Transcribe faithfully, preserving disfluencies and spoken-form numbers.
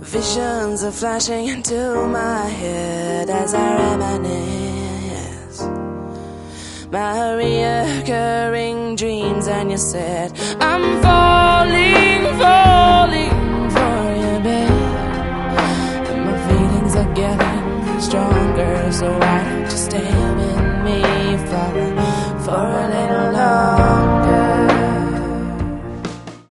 Visions are flashing into my head as I reminisce my reoccurring dreams, and you said, I'm falling, falling for you, babe. And my feelings are getting stronger, so why don't you stay?